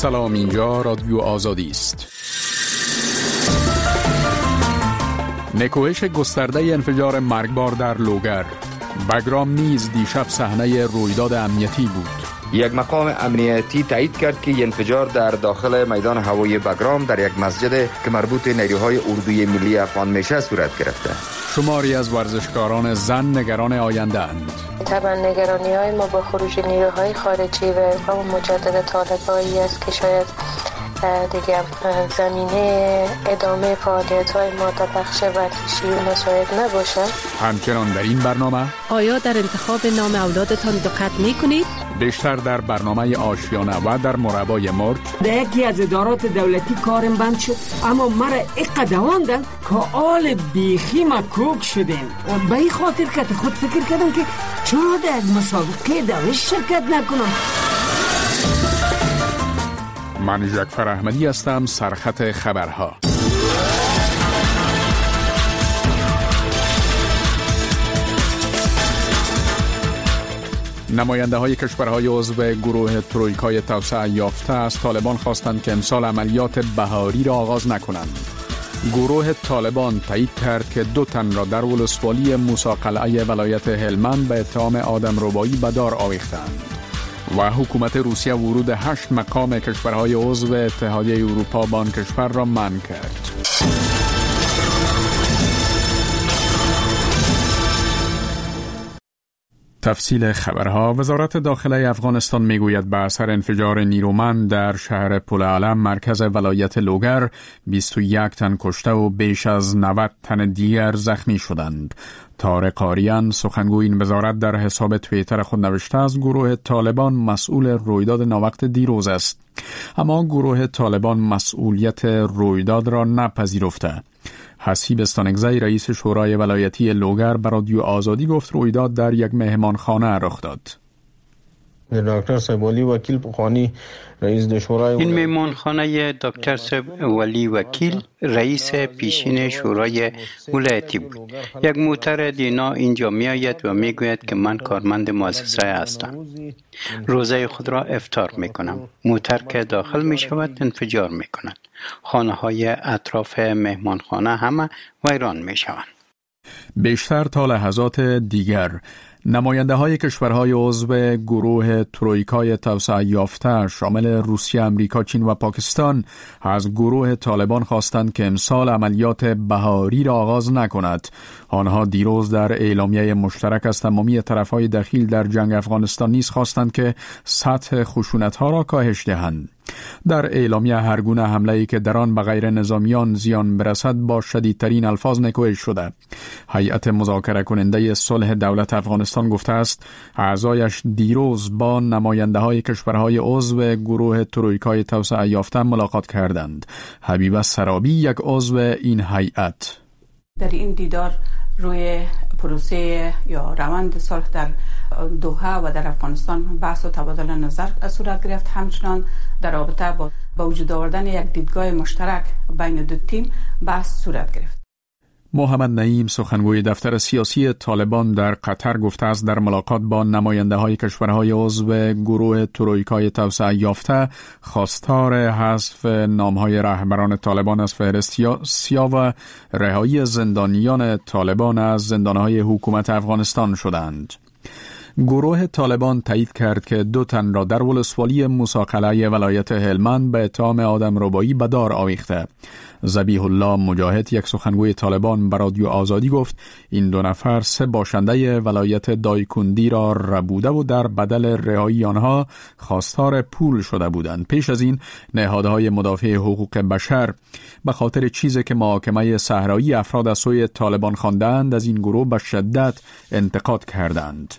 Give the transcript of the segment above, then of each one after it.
سلام، اینجا رادیو آزادی است. نکوهش گسترده انفجار مرگبار در لوگر. بگرام نیز دیشب صحنه رویداد امنیتی بود. یک مقام امنیتی تایید کرد که انفجار در داخل میدان هوایی بگرام در یک مسجد که مربوط نیروهای اردوی ملی افغان میشه صورت گرفته. شماری از ورزشکاران زن نگران آینده اند. طبعا نگرانی های ما با خروج نیروهای خارجی و اقدام مجدد طالبانی است که شاید دیگه زمینه ادامه فعالیت های ما در بخش ورزشی مساعد نباشه. همچنان در این برنامه آیا در انتخاب نام اولادتان دقت میکنید؟ بیشتر در برنامه آشیانه و در مربای مرج. در یکی از ادارات دولتی کارم بند شد، اما مرا اقدر دواندن که آل بیخی مکوک شدیم. به این خاطر که خود فکر کردم که چرا در مسابقه دولت شرکت نکنم. من جعفر احمدی هستم. سرخط خبرها. نماینده های کشورهای عضو گروه ترویکای توسعه یافته از طالبان خواستند که امسال عملیات بهاری را آغاز نکنند. گروه طالبان تایید کرد که 2 تن را در ولسوالی موسی قلعه ولایت هلمند به اتهام آدمربایی به دار آویختند. و حکومت روسیه ورود 8 مقام کشورهای عضو اتحادیه اروپا به آن کشور را منع کرد. تفصیل خبرها. وزارت داخله افغانستان میگوید به اثر انفجار نیرومند در شهر پل علم مرکز ولایت لوگر 21 تن کشته و بیش از 90 تن دیگر زخمی شدند. طارق آریان سخنگوی این وزارت در حساب توییتر خود نوشته از گروه طالبان مسئول رویداد ناوقت دیروز است، اما گروه طالبان مسئولیت رویداد را نپذیرفته. حسیب استانگزی رئیس شورای ولایتی لوگر به رادیو آزادی گفت رویداد در یک مهمانخانه رخ داد. دکتر صاحب ولی وکیل پخوانی رئیس شورای این مهمانخانه دکتر صاحب ولی وکیل رئیس پیشین شورای ولایتی بود. یک موتر دینا اینجا می آید و می گوید که من کارمند مؤسسه هستم. روزه خود را افطار می کنم. موتر که داخل می شود انفجار می کند. خانه های اطراف مهمانخانه همه ویران می شوند. بیشتر تا لحظات دیگر نماینده های کشورهای عضو گروه ترویکای توسعه یافته شامل روسیه، امریکا، چین و پاکستان از گروه طالبان خواستند که امسال عملیات بهاری را آغاز نکند. آنها دیروز در اعلامیه مشترک از تمامی طرفهای دخیل در جنگ افغانستان نیز خواستند که سطح خشونت‌ها را کاهش دهند. در اعلامیه هر گونه حمله‌ای که در آن به غیر نظامیان زیان برسد با شدیدترین الفاظ نکوهش شده. هیئت مذاکره کننده صلح دولت افغانستان گفته است اعضایش دیروز با نماینده های کشورهای عضو گروه ترویکای توسعه یافته ملاقات کردند. حبیبه سرابی یک عضو این هیئت در این دیدار روی پروسه یا روند صلح در دوحه و در افغانستان بحث و تبادل نظر صورت گرفت. همچنان در رابطه با وجود آوردن یک دیدگاه مشترک بین دو تیم بحث صورت گرفت. محمد نعیم سخنگوی دفتر سیاسی طالبان در قطر گفته است در ملاقات با نماینده های کشورهای عضو گروه ترویکای توسعه یافته خواستار حذف نامهای رهبران طالبان از فهرست سیاه و رهایی زندانیان طالبان از زندانهای حکومت افغانستان شدند. گروه طالبان تایید کرد که 2 تن را در ولسوالی موسی قلعه ولایت هلمند به اتهام آدمربایی به دار آویخته. ذبیح الله مجاهد یک سخنگوی طالبان به رادیو آزادی گفت این 2 نفر 3 باشنده ولایت دایکندی را ربوده و در بدل رهایی آنها خواستار پول شده بودند. پیش از این نهادهای مدافع حقوق بشر به خاطر چیزی که محاکمه صحرایی افراد از سوی طالبان خواندند از این گروه به شدت انتقاد کردند.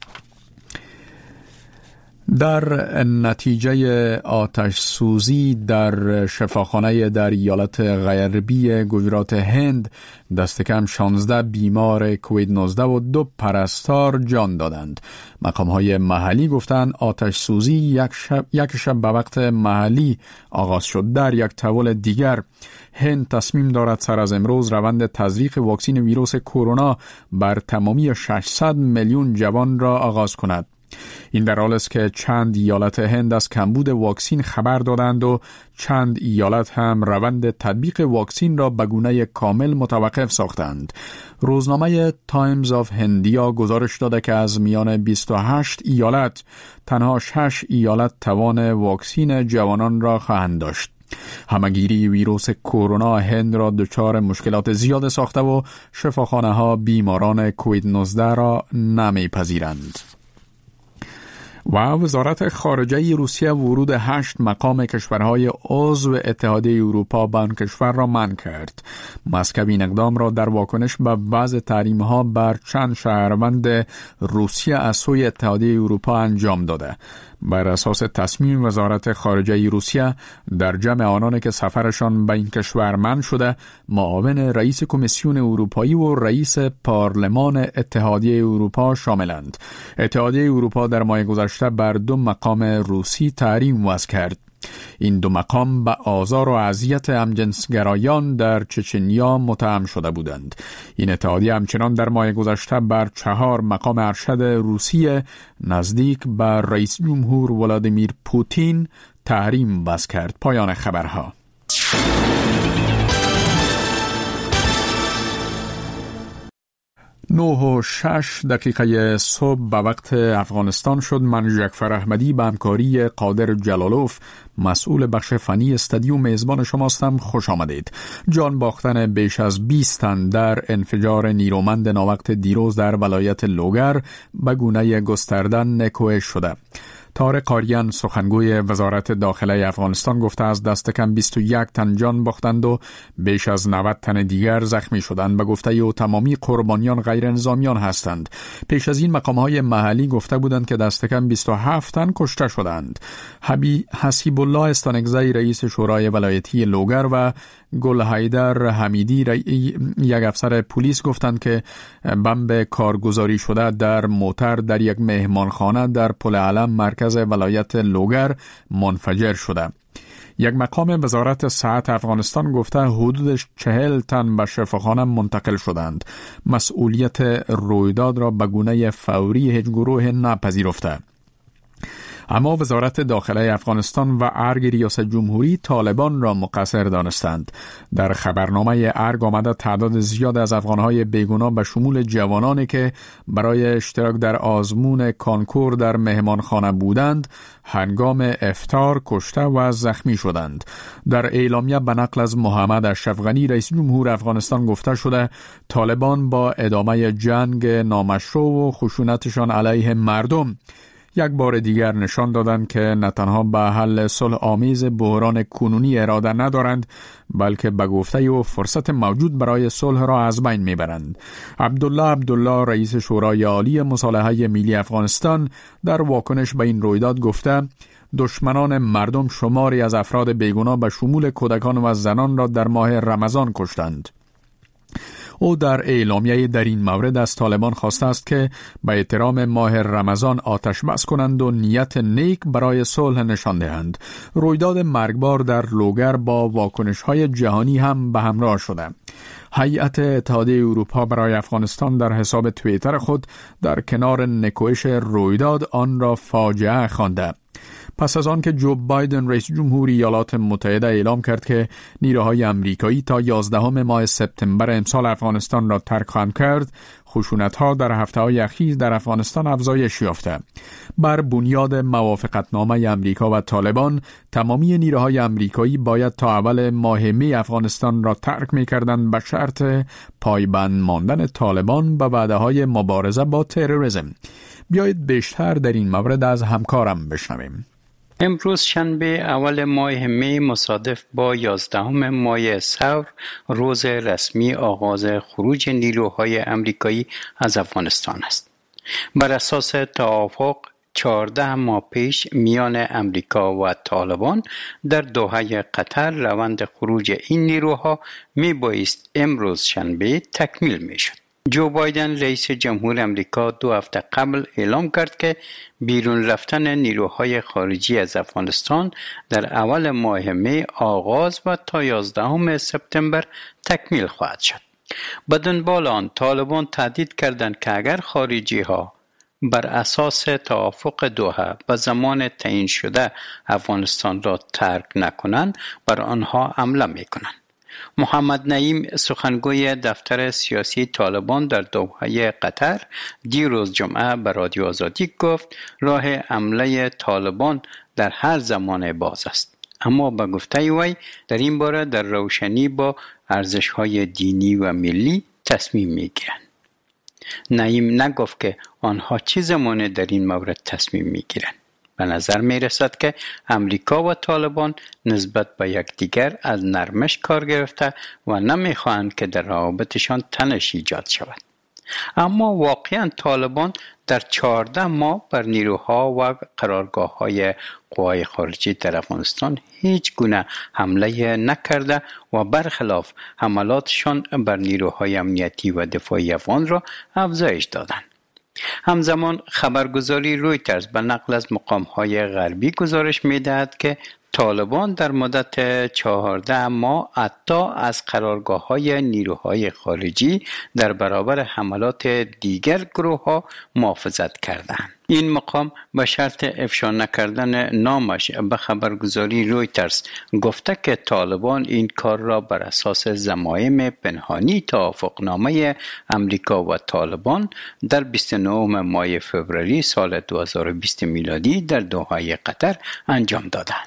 در نتیجه آتش سوزی در شفاخانه در ایالت غربی گجرات هند دست کم 16 بیمار کووید 19 و 2 پرستار جان دادند. مقام‌های محلی گفتند آتش سوزی یک شب به وقت محلی آغاز شد. در یک تول دیگر هند تصمیم دارد سر از امروز روند تزریق واکسن ویروس کرونا بر تمامی 600 میلیون جوان را آغاز کند. این در حالی است که چند ایالت هند از کمبود واکسین خبر دادند و چند ایالت هم روند تطبیق واکسین را به گونه کامل متوقف ساختند. روزنامه تایمز آف هندیا گزارش داده که از میان 28 ایالت تنها 6 ایالت توان واکسین جوانان را خواهند داشت. همگیری ویروس کرونا هند را دچار مشکلات زیاد ساخته و شفاخانه ها بیماران کووید 19 را نمیپذیرند. و وزارت خارجه روسیه ورود 8 مقام کشورهای عضو اتحادیه اروپا به آن کشور را منع کرد. مسکو این اقدام را در واکنش به وضع تحریم‌ها بر چند شهروند روسیه از سوی اتحادیه اروپا انجام داده. بر اساس تصمیم وزارت خارجه روسیه، در جمع آنان که سفرشان به این کشور منع شده، معاون رئیس کمیسیون اروپایی و رئیس پارلمان اتحادیه اروپا شاملند. اتحادیه اروپا در ماه گذشته بر 2 مقام روسی تحریم وضع کرد. این 2 مقام به آزار و اذیت همجنسگرایان در چچنیا متهم شده بودند. این اتحادیه همچنان در ماه گذشته بر 4 مقام ارشد روسیه نزدیک به رئیس جمهور ولادیمیر پوتین تحریم وضع کرد. پایان خبرها. 9:06 صبح به وقت افغانستان شد. من جعفر احمدی به همکاری قادر جلالوف مسئول بخش فنی استودیو میزبان شماستم. خوش آمدید. جان باختن بیش از 20 تن در انفجار نیرومند ناوقت دیروز در ولایت لوگر به گونه گسترده نکوهش شده. طارق آریان سخنگوی وزارت داخله افغانستان گفته از دست کم 21 تن جان باختند و بیش از 90 تن دیگر زخمی شدند. به گفته او تمامی قربانیان غیر نظامیان هستند. پیش از این مقام‌های محلی گفته بودند که دست کم 27 تن کشته شدند. حسیب الله استانگزی رئیس شورای ولایتی لوگر و گل حیدر حمیدی یک افسر پلیس گفتند که بمب کارگزاری شده در موتر در یک مهمانخانه در پل علم مرکز ولایت لوگر منفجر شده. یک مقام وزارت صحت افغانستان گفته حدود 40 تن به شفاخانه منتقل شدند. مسئولیت رویداد را به گونه فوری هیچ گروه نپذیرفته. اما وزارت داخله افغانستان و ارگ ریاست جمهوری طالبان را مقصر دانستند. در خبرنامه ارگ آمده تعداد زیاد از افغانهای بیگناه به شمول جوانانی که برای اشتراک در آزمون کانکور در مهمانخانه بودند هنگام افطار کشته و زخمی شدند. در اعلامیه به نقل از محمد اشرف غنی رئیس جمهور افغانستان گفته شده طالبان با ادامه جنگ نامشروع و خشونتشان علیه مردم یک بار دیگر نشان دادند که نه تنها به حل صلح آمیز بحران کنونی اراده ندارند بلکه به گفته و فرصت موجود برای صلح را از بین میبرند. عبدالله رئیس شورای عالی مصالحه ملی افغانستان در واکنش به این رویداد گفته دشمنان مردم شماری از افراد بیگناه به شمول کودکان و زنان را در ماه رمضان کشتند. او در اعلامیه در این مورد از طالبان خواسته است که به احترام ماه رمضان آتش بس کنند و نیت نیک برای صلح نشان دهند. رویداد مرگبار در لوگر با واکنش‌های جهانی هم به همراه شده. هیئت اتحادیه اروپا برای افغانستان در حساب توییتر خود در کنار نکوهش رویداد آن را فاجعه خوانده. پس از آن که جو بایدن رئیس جمهور ایالات متحده اعلام کرد که نیروهای امریکایی تا 11 ماه سپتامبر امسال افغانستان را ترک خواهند کرد، خشونت‌ها در هفته‌های اخیر در افغانستان افزایش یافته. بر بنیاد موافقتنامه امریکا و طالبان، تمامی نیروهای امریکایی باید تا اول ماه می افغانستان را ترک می‌کردند به شرط پایبند ماندن طالبان به وعده‌های مبارزه با تروریسم. بیایید بیشتر در این مورد از همکارم بشنویم. امروز شنبه اول ماه می مصادف با 11 ماه ثور روز رسمی آغاز خروج نیروهای امریکایی از افغانستان است. بر اساس توافق 14 ماه پیش میان امریکا و طالبان در دوحه قطر روند خروج این نیروها می بایست امروز شنبه تکمیل می شد. جو بایدن رئیس جمهور امریکا 2 هفته قبل اعلام کرد که بیرون رفتن نیروهای خارجی از افغانستان در اول ماه می آغاز و تا 11 سپتامبر تکمیل خواهد شد. به دنبال آن طالبان تهدید کردند که اگر خارجی ها بر اساس توافق دوحه به زمان تعیین شده افغانستان را ترک نکنند بر آنها حمله میکنند. محمد نعیم سخنگوی دفتر سیاسی طالبان در دوحه قطر دیروز جمعه به رادیو آزادی گفت راه حمله طالبان در هر زمان باز است، اما به گفته وی در این باره در روشنی با ارزش‌های دینی و ملی تصمیم میگیرند. نعیم نگفت که آنها چه زمانی در این مورد تصمیم میگیرند. به نظر می رسد که امریکا و طالبان نسبت به یکدیگر از نرمش کار گرفته و نمی خواهند که در روابطشان تنش ایجاد شود. اما واقعا طالبان در 14 ماه بر نیروها و قرارگاه‌های قوای خارجی در افغانستان هیچ گونه حمله نکرده و برخلاف حملاتشان بر نیروهای امنیتی و دفاعی افغان را افزایش دادند. همزمان خبرگزاری رویترز به نقل از مقام‌های غربی گزارش می‌دهد که طالبان در مدت 14 ماه حتی از قرارگاه‌های نیروهای خارجی در برابر حملات دیگر گروه‌ها محافظت کردند. این مقام به شرط افشا نکردن نامش به خبرگزاری رویترز گفته که طالبان این کار را بر اساس ضمایم پنهانی توافقنامه امریکا و طالبان در 29 ماه فوریه سال 2020 میلادی در دوحه قطر انجام دادند.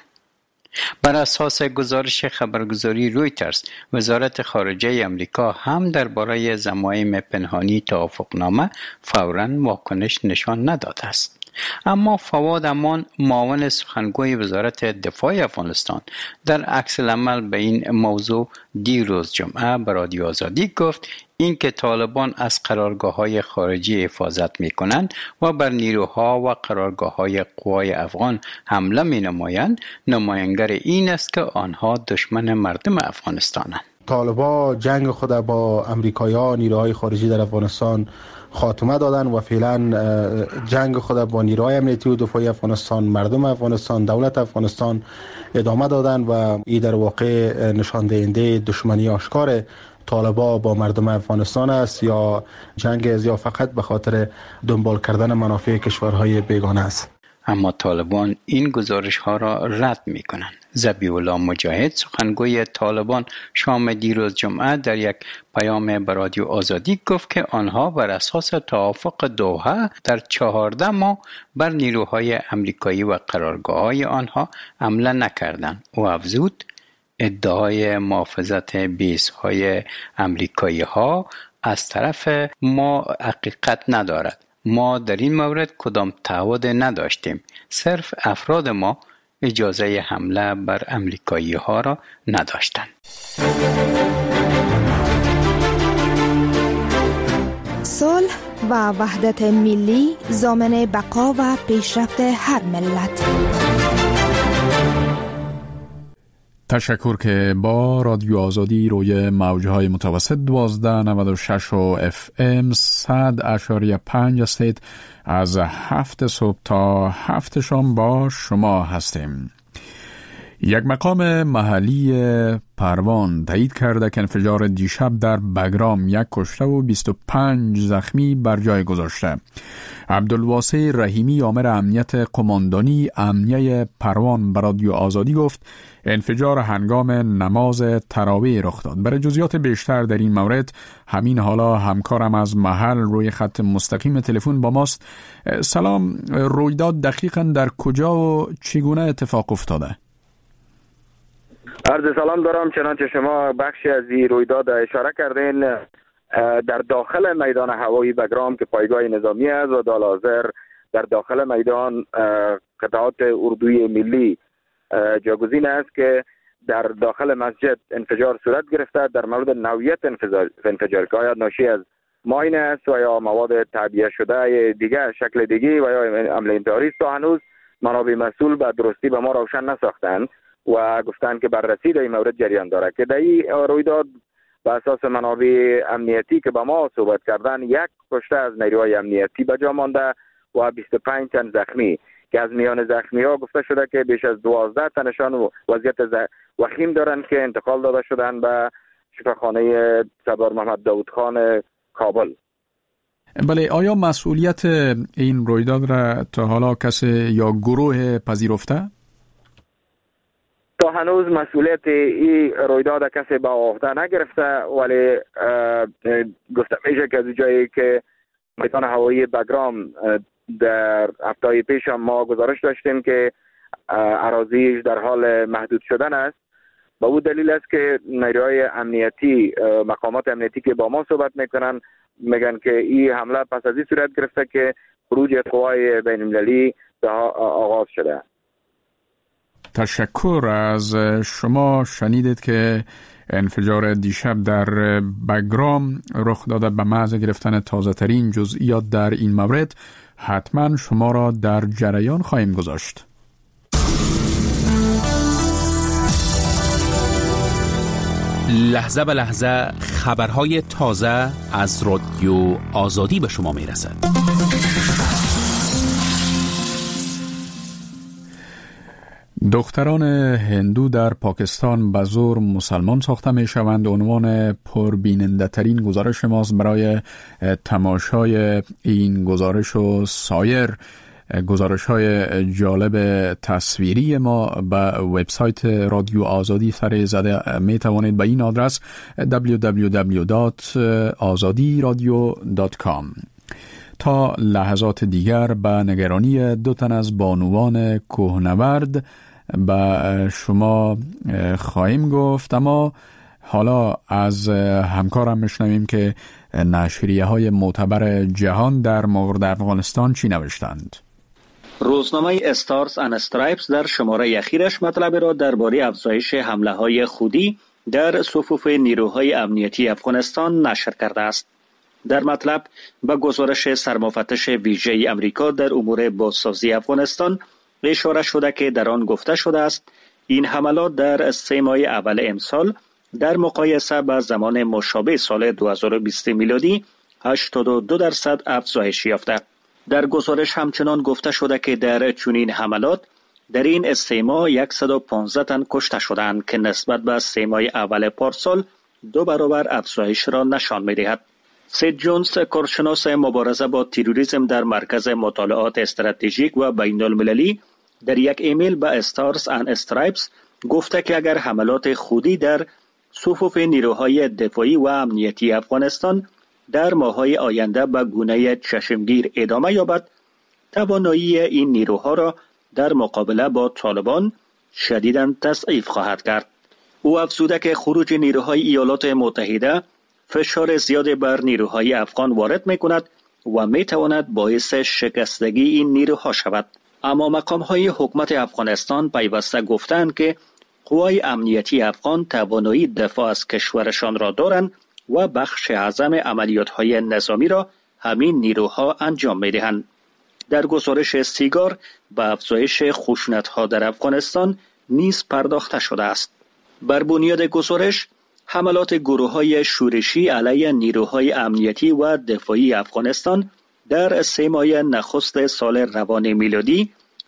بر اساس گزارش خبرگزاری رویترز، وزارت خارجه امریکا هم درباره ضمایم پنهانی توافقنامه فوراً واکنش نشان نداده است. اما فواد امان، معاون سخنگوی وزارت دفاع افغانستان، در عکس العمل به این موضوع دیروز جمعه به رادیو آزادی گفت اینکه طالبان از قرارگاه‌های خارجی حفاظت می‌کنند و بر نیروها و قرارگاه‌های قوای افغان حمله می‌نمایند نمایانگر این است که آنها دشمن مردم افغانستانند. طالبان جنگ خود با امریکایی‌ها نیروهای خارجی در افغانستان خاتمه دادن و فعلا جنگ خود با نیروهای امنیتی و دفاعی افغانستان، مردم افغانستان، دولت افغانستان ادامه دادن و این در واقع نشان دهنده دشمنی آشکار طالبان با مردم افغانستان است یا جنگ از یا فقط به خاطر دنبال کردن منافع کشورهای بیگانه است. اما طالبان این گزارش ها را رد می کنند. ذبیح الله مجاهد، سخنگوی طالبان، شام دیروز جمعه در یک پیام به رادیو آزادی گفت که آنها بر اساس توافق دوحه در 14 ماه بر نیروهای امریکایی و قرارگاه‌های آنها حمله نکردند. او افزود ادعای محافظت بیس‌های امریکایی ها از طرف ما حقیقت ندارد. ما در این مورد کدام تعهد نداشتیم. صرف افراد ما اجازه حمله بر امریکایی ها را نداشتند. صلح و وحدت ملی ضامن بقا و پیشرفت هر ملت. تشکر که با رادیو آزادی روی موجهای متوسط 1296 و FM 100.5 هستید. از 7 صبح تا 7 شام با شما هستیم. یک مقام محلی پروان تایید کرده که انفجار دیشب در بگرام 1 کشته و 25 زخمی بر جای گذاشته. عبدالواسع رحیمی، آمر امنیت قماندانی امنیه پروان، به رادیو آزادی گفت انفجار هنگام نماز تراویح رخ داد. برای جزئیات بیشتر در این مورد همین حالا همکارم از محل روی خط مستقیم تلفن با ماست. سلام، رویداد دقیقاً در کجا و چگونه اتفاق افتاده؟ عرض سلام دارم. چنانچه شما بخشی از این رویداد اشاره کردین، در داخل میدان هوایی بگرام که پایگاه نظامی است و در حاضر در داخل میدان قطعات اردوی ملی جاگزین است که در داخل مسجد انفجار صورت گرفته. در مورد نوعیت انفجار که آیا ناشی از ماین است و یا مواد تعبیه شده دیگه شکل دیگه و یا عمل انتحاری است، تا هنوز منابع مسئول به درستی به ما روشن نساختند و گفتند که بررسی در این مورد جریان داره. که در این رویداد به اساس منابع امنیتی که با ما صحبت کردن، 1 کشته از نیروهای امنیتی به جا مانده و 25 تن زخمی، که از میان زخمی ها گفته شده که بیش از 12 تنشان وضعیت وخیم دارند که انتقال داده شدند به شفاخانه سردار محمد داود خان کابل. بله، آیا مسئولیت این رویداد را تا حالا کسی یا گروه پذیرفته؟ تا هنوز مسئولیت این رویداد کسی به عهده نگرفته، ولی گفته میشه که از جایی که میدان هوایی بگرام در هفته پیش ما گزارش داشتیم که اراضیش در حال محدود شدن است، به او دلیل است که نیروهای امنیتی، مقامات امنیتی که با ما صحبت میکنن میگن که این حمله پس از این صورت گرفته که خروج قوای بین المللی آغاز شده. تشکر از شما. شنیدید که انفجار دیشب در بگرام رخ داده. به محض گرفتن تازه ترین جزئیات در این مورد حتما شما را در جریان خواهیم گذاشت. لحظه به لحظه خبرهای تازه از رادیو آزادی به شما می رسد. دختران هندو در پاکستان به زور مسلمان ساخته می شوند. عنوان پربیننده ترین گزارش ماست. برای تماشای این گزارش و سایر گزارش های جالب تصویری ما به وبسایت رادیو آزادی سر زده می توانید به این آدرس www.azadiradio.com. تا لحظات دیگر به نگرانی 2 تن از بانوان کوهنورد به شما خواهیم گفت، اما حالا از همکارم میشنویم که نشریه های معتبر جهان در مورد افغانستان چی نوشتند. روزنامه استارز اند استرایپس در شماره اخیرش مطلب را درباره افزایش حمله های خودی در صفوف نیروهای امنیتی افغانستان نشر کرده است. در مطلب به گزارش سرمفتش ویژه امریکا در امور بازسازی افغانستان اشاره شده که در آن گفته شده است این حملات در 3 ماه اول امسال در مقایسه با زمان مشابه سال 2020 میلادی 82% افزایش یافته. در گزارش همچنان گفته شده که در چنین حملات در این 3 ماه 115 تن کشته شدند که نسبت به 3 ماه اول پارسال 2 برابر افزایش را نشان می‌دهد. سید جونز، کارشناس مبارزه با تروریسم در مرکز مطالعات استراتژیک و بین المللی، در یک ایمیل به استارز اند استرایپس گفته که اگر حملات خودی در صفوف نیروهای دفاعی و امنیتی افغانستان در ماه‌های آینده به گونه چشمگیر ادامه یابد، توانایی این نیروها را در مقابله با طالبان شدیداً تضعیف خواهد کرد. او افزوده که خروج نیروهای ایالات متحده فشار زیاد بر نیروهای افغان وارد می‌کند و می‌تواند باعث شکستگی این نیروها شود. اما مقام‌های حکومت افغانستان پیوسته گفتند که قوای امنیتی افغان توانایی دفاع از کشورشان را دارند و بخش اعظم عملیات‌های نظامی را همین نیروها انجام می‌دهند. در گزارش سیگار به افزایش خشونت‌ها در افغانستان نیز پرداخته شده است. بر بنیاد گزارش، حملات گروه‌های شورشی علیه نیروهای امنیتی و دفاعی افغانستان در 3 ماه نخست سال روان میلادی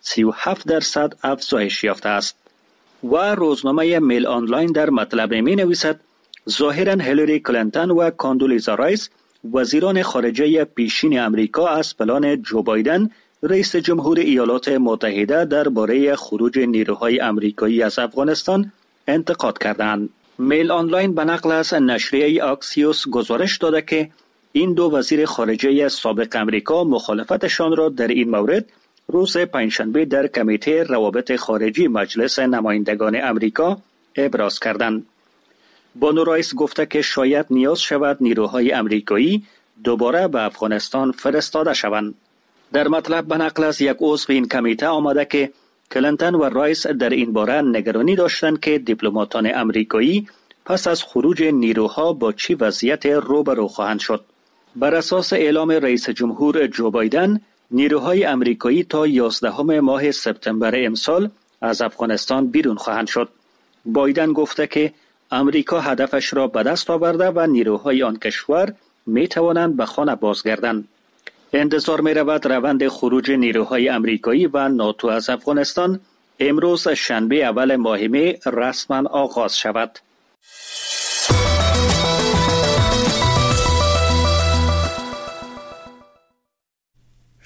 37% افزایش یافته است. و روزنامه میل آنلاین در مطلب می‌نویسد ظاهراً هیلاری کلینتون و کاندولیزا رایس، وزیران خارجه پیشین امریکا، از پلان جو بایدن رئیس جمهور ایالات متحده درباره خروج نیروهای امریکایی از افغانستان انتقاد کردند. میل آنلاین به نقل از نشریه آکسیوس گزارش داده که این 2 وزیر خارجه سابق امریکا مخالفتشان را در این مورد روز پنجشنبه در کمیته روابط خارجی مجلس نمایندگان امریکا ابراز کردند. بانو رایس گفته که شاید نیاز شود نیروهای امریکایی دوباره به افغانستان فرستاده شوند. در مطلب به نقل از یک عضو این کمیته آمده که کلینتون و رایس در این باره نگرانی داشتند که دیپلماتان امریکایی پس از خروج نیروها با چی وضعیت روبرو خواهند شد. بر اساس اعلام رئیس جمهور جو بایدن، نیروهای امریکایی تا 11 ماه سپتامبر امسال از افغانستان بیرون خواهند شد. بایدن گفته که امریکا هدفش را به دست آورده و نیروهای آن کشور می توانند به خانه بازگردند. انتظار می رود روند خروج نیروهای امریکایی و ناتو از افغانستان امروز شنبه اول ماه می رسما آغاز شود.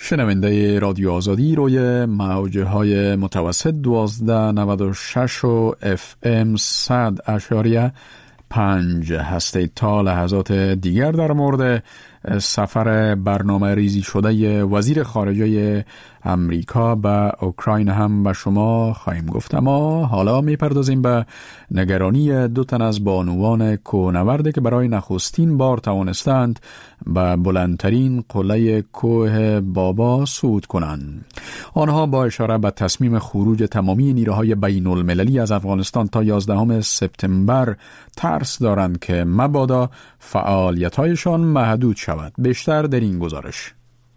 شنونده رادیو آزادی روی موج‌های متوسط 1296 و FM 100.5 هستید. تا لحظات دیگر در مورد سفر برنامه ریزی شده وزیر خارجه امریکا به اوکراین هم به شما خواهیم گفت، اما حالا میپردازیم به نگرانی 2 تن از بانوان کوهنورد که برای نخستین بار توانستند به بلندترین قله کوه بابا صعود کنند. آنها با اشاره به تصمیم خروج تمامی نیروهای بین المللی از افغانستان تا 11 سپتامبر ترس دارند که مبادا فعالیت‌هایشان محدود شود. بیشتر در این گزارش.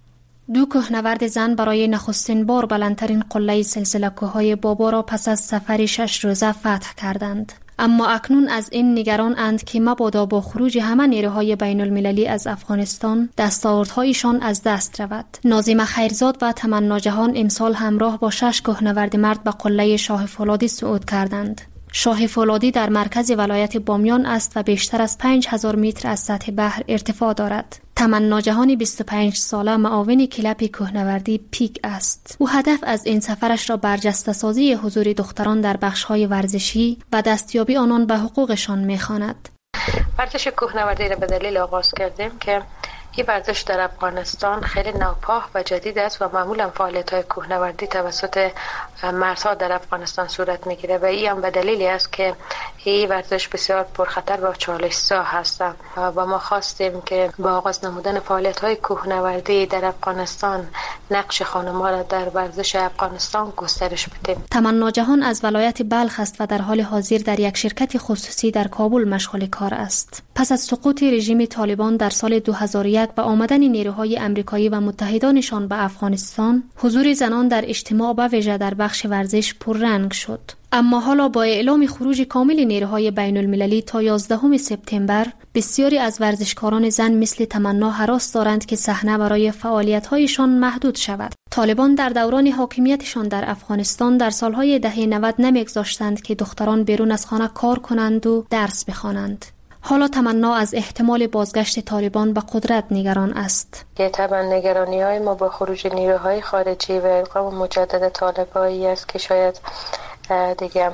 2 کوهنورد زن برای نخستین بار بلندترین قله سلسله کوههای بابا را پس از سفری 6 روزه فتح کردند. اما اکنون از این نگران اند که مبادا با خروج همه نیروهای بین المللی از افغانستان دستاوردهایشان از دست رود. ناظمه خیرزاد و تمنا جهان امسال همراه با 6 کوهنورد مرد به قله شاه فولادی صعود کردند. شاه فولادی در مرکز ولایت بامیان است و بیشتر از 5000 متر از سطح بحر ارتفاع دارد. تمنا جهانی 25 ساله معاون کلب کوهنوردی پیک است. او هدف از این سفرش را برجسته سازی حضور دختران در بخش‌های ورزشی و دستیابی آنان به حقوقشان می‌خواند. ورزش کوهنوردی را به دلیل آغاز کردیم که این ورزش در افغانستان خیلی نوپاه و جدید است و معمولا فعالیت‌های کوهنوردی توسط مردها در افغانستان صورت می‌گیرد و این هم به دلیلی است که این ورزش بسیار پرخطر و چالش‌زا هست و ما خواستیم که با آغاز نمودن فعالیت‌های کوهنوردی در افغانستان نقش خانم‌ها را در ورزش افغانستان گسترش بدیم. تمنا جهان از ولایت بلخ است و در حال حاضر در یک شرکت خصوصی در کابل مشغول کار است. پس از سقوط رژیم طالبان در سال 2001 و آمدن نیروهای امریکایی و متحدانشان به افغانستان، حضور زنان در اجتماع به ویژه در بخش ورزش پررنگ شد. اما حالا با اعلام خروج کامل نیروهای بین المللی تا 11 سپتامبر، بسیاری از ورزشکاران زن مثل تمنا هراس دارند که صحنه برای فعالیت‌هایشان محدود شود. طالبان در دوران حاکمیتشان در افغانستان در سالهای دهه 90 نمی‌گذاشتند که دختران بیرون از خانه کار کنند و درس بخوانند. حالا تمنا از احتمال بازگشت طالبان به قدرت نگران است. طبعا نگرانی‌های ما با خروج نیروهای خارجی و القا مجدد طالبانی است که شاید دیگه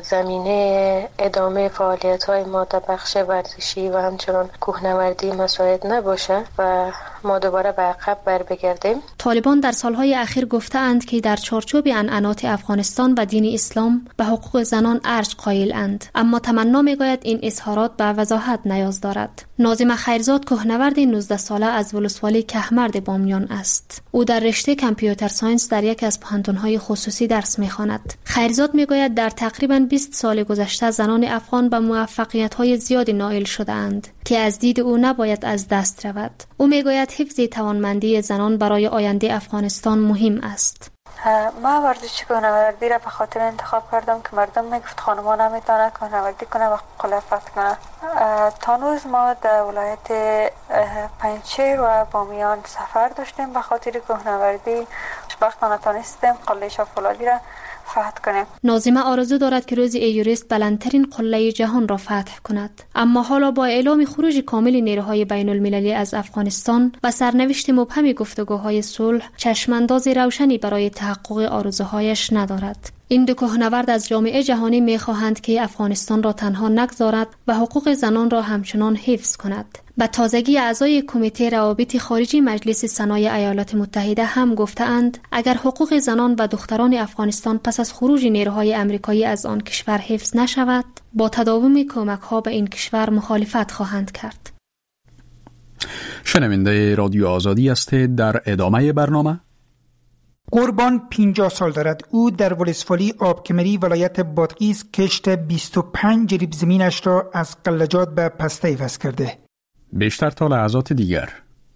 زمینه ادامه فعالیت‌های ما در بخش ورزشی و همچنان کوهنوردی مساعد نباشه و ما دوباره به عقب بگردیم. طالبان در سالهای اخیر گفته‌اند که در چارچوب عنعنات افغانستان و دین اسلام به حقوق زنان ارج قائل‌اند، اما تمنا می‌گوید این اظهارات به وضاحت نیاز دارد. ناظمه خیرزاد کوهنورد 19 ساله از ولسوالی کهمرد بامیان است. او در رشته کامپیوتر ساینس در یکی از پوهنتون‌های خصوصی درس می‌خواند. خیرزاد می‌گوید در تقریباً 20 سال گذشته زنان افغان به موفقیت‌های زیادی نائل شده‌اند که از دید او نباید از دست رود. او می‌گوید حفظ توانمندی زنان برای آینده افغانستان مهم است. ما ورزش کوهنوردی را به خاطر انتخاب کردم که مردم میگفت خانم‌ها نمیتونن کوهنوردی کنه و قله فتح کنه. تا نوز ما در ولایت پنجشیر و بامیان سفر داشتیم به خاطر کوهنوردی. خوشبختانه تونستیم قله شاه فولادی را فتح کنیم. ناظمه آرزو دارد که روز ایورست بلندترین قله جهان را فتح کند، اما حالا با اعلام خروج کامل نیروهای بین المللی از افغانستان و سرنوشت مبهم گفتگوهای صلح چشمانداز روشنی برای تحقق آرزوهایش ندارد. این 2 کوهنورد از جامعه جهانی می‌خواهند که افغانستان را تنها نگذارد و حقوق زنان را همچنان حفظ کند. به تازگی اعضای کمیته روابط خارجی مجلس سنای ایالات متحده هم گفته‌اند اگر حقوق زنان و دختران افغانستان پس از خروج نیروهای آمریکایی از آن کشور حفظ نشود، با تداوم کمک‌ها به این کشور مخالفت خواهند کرد. شنونده رادیو آزادی هستید. در ادامه برنامه قربان 50 سال دارد. او در ولسوالی آبکمری ولایت بادغیس کشت 25 جریب زمینش را از قلجات به پسته عوض کرده. بیشتر تا لحظات دیگر.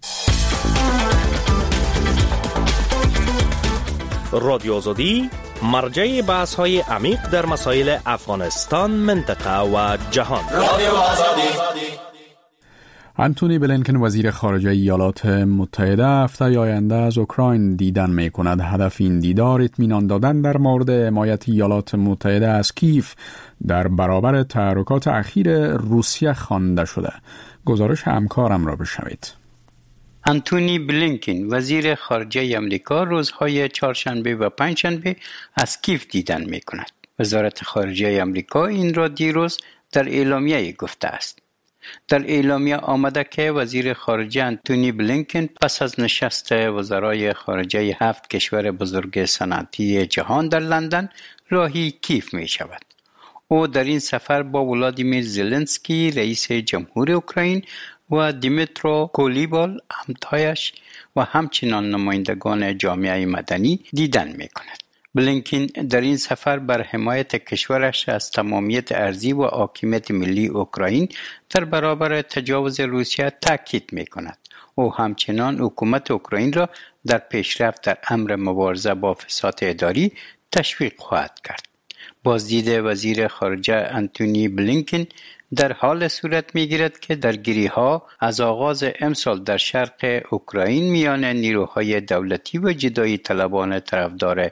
رادیو آزادی مرجع بحث‌های عمیق در مسائل افغانستان، منطقه و جهان. رادیو آزادی. انتونی بلینکن وزیر خارجه ایالات متحده هفته آینده از اوکراین دیدن می کند. هدف این دیدار اطمینان دادن در مورد حمایت ایالات متحده از کیف در برابر تحرکات اخیر روسیه خوانده شده. گزارش همکارم را بشنوید. آنتونی بلینکن وزیر خارجه آمریکا روزهای چهارشنبه و پنجشنبه از کیف دیدن می‌کند. وزارت خارجه آمریکا این را دیروز در اعلامیه گفته است. در اعلامیه آمده که وزیر خارجه آنتونی بلینکن پس از نشست وزرای خارجه 7 کشور بزرگ صنعتی جهان در لندن راهی کیف می شود. او در این سفر با ولادیمیر زلنسکی رئیس جمهور اوکراین و دیمیترو کولیبا همتایش و همچنین نمایندگان جامعه مدنی دیدن می کند. بلینکن در این سفر بر حمایت کشورش از تمامیت ارضی و حاکمیت ملی اوکراین در برابر تجاوز روسیه تاکید می کند. او همچنان حکومت اوکراین را در پیشرفت در امر مبارزه با فساد اداری تشویق خواهد کرد. بازدید وزیر خارجه آنتونی بلینکن در حال صورت می‌گیرد که درگیری‌ها از آغاز امسال در شرق اوکراین میان نیروهای دولتی و جدایی طلبان طرفدار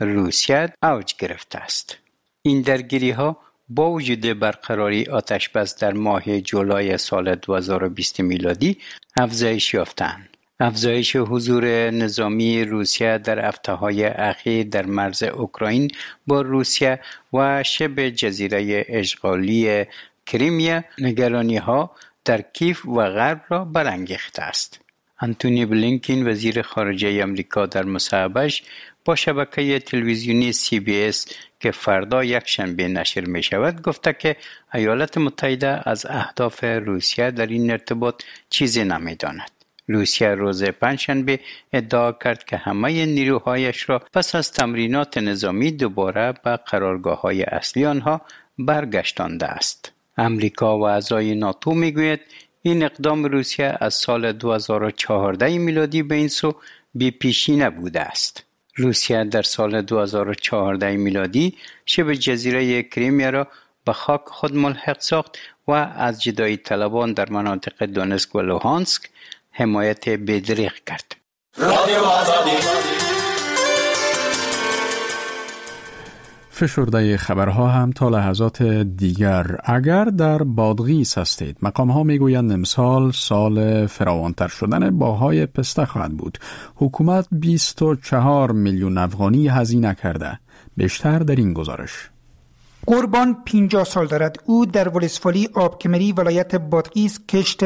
روسیه اوج گرفته است. این درگیری‌ها با وجود برقراری آتش‌بس در ماه جولای سال 2020 میلادی افزایش یافتند. افزایش حضور نظامی روسیه در هفته‌های اخیر در مرز اوکراین با روسیه و شبه جزیره اشغالی کریمیا نگرانی‌ها در کیف و غرب را برانگیخته است. آنتونی بلینکن وزیر خارجه آمریکا در مصاحبه‌اش با شبکه تلویزیونی CBS که فردا یکشنبه نشر می شود گفته که ایالات متحده از اهداف روسیه در این ارتباط چیزی نمی داند. روسیه روز پنجشنبه ادعا کرد که همه نیروهایش را پس از تمرینات نظامی دوباره به قرارگاه‌های اصلی آنها برگشتانده است. امریکا و اعضای ناتو میگوید این اقدام روسیه از سال 2014 میلادی به این سو بی پیشینه بوده است. روسیه در سال 2014 میلادی شبه جزیره کریمیا را به خاک خود ملحق ساخت و از جدایی طلبان در مناطق دونسک و لوهانسک حمایت بی‌دریغ کرد. رادیو آزادی. فشرده خبرها هم تا لحظات دیگر. اگر در بادغیس هستید، مقام ها می گویند امسال سال فراوانتر شدن باهای پسته خواهد بود. حکومت 24 میلیون افغانی هزینه کرده. بیشتر در این گزارش. قربان 50 سال دارد. او در ولسوالی آبکمری ولایت بادغیس کشت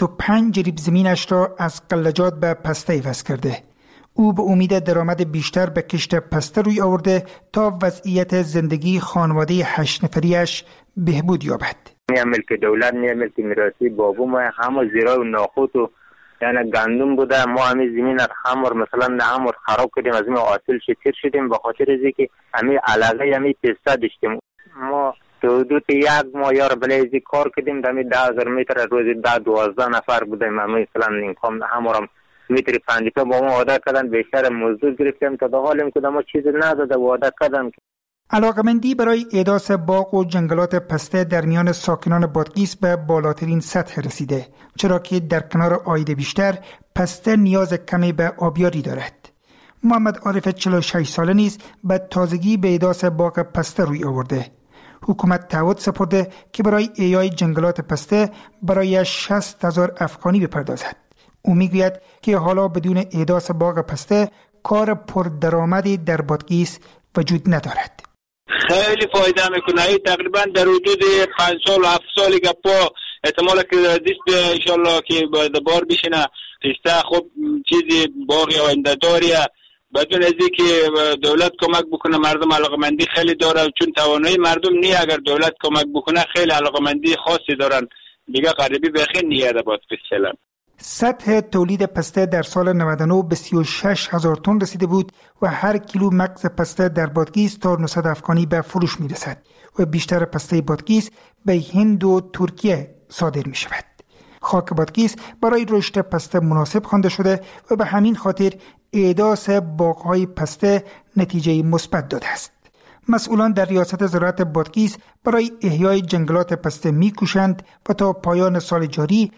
25 جریب زمینش را از قلجات به پسته عوض کرده. او به امید درآمد بیشتر به کشت پسته روی آورده تا وضعیت زندگی خانواده 8 نفریش بهبود یابد. نه ملک دولت، نه ملک میراثی بابو ما همه زیرا و ناخوت و یعنی گندم بوده. ما همه زمین همور مثلا همور خراب کردیم، از این حاصل شکر شدیم به خاطر اینکه همه علاقه همه پسته داشتیم. ما حدود یک ماه یار بلیزی کار کردیم، دمی 10,000 متر روزی 12 نفر بودیم. همه مثلا این کام همورم متر 50 با ما وعده کردن، بیشتر مزدور گرفتیم تا به حالیم که ما چیزی نداده وعده کردن. علاقمندی برای احداث باغ و جنگلات پسته در میان ساکنان بادغیس به بالاترین سطح رسیده، چرا که در کنار عاید بیشتر پسته نیاز کمی به آبیاری دارد. محمد عارف 46 ساله نیز به تازگی به احداث باغ پسته روی آورده. حکومت تعهد سپرده که برای احیای جنگلات پسته برای 60,000 افغانی بپردازد. او میگوید که حالا بدون احداث باغ پسته کار پردرآمدی در بادغیس وجود ندارد. خیلی فایده میکنه. تقریبا در حدود 5 سال و 7 سالی که پا احتمال که دیست انشالله که باید بار بشینه پسته خوب چیزی باغی آینده داریه. بدون از اینکه دولت کمک بکنه مردم علاقمندی خیلی داره، چون توانایی مردم نی. اگر دولت کمک بکنه خیلی علاقمندی خاصی دارن دیگه. قریبی بخیر نیاده باید فعلا. سطح تولید پسته در سال 99 به 36,000 تن رسیده بود و هر کیلو مغز پسته در بادغیس تا 900 افغانی به فروش می رسد و بیشتر پسته بادغیس به هند و ترکیه صادر می شود. خاک بادغیس برای رشد پسته مناسب خوانده شده و به همین خاطر احداث باغ‌های پسته نتیجه مثبت داده است. مسئولان در ریاست زراعت بادغیس برای احیای جنگلات پسته می‌کوشند و تا پایان سال جاری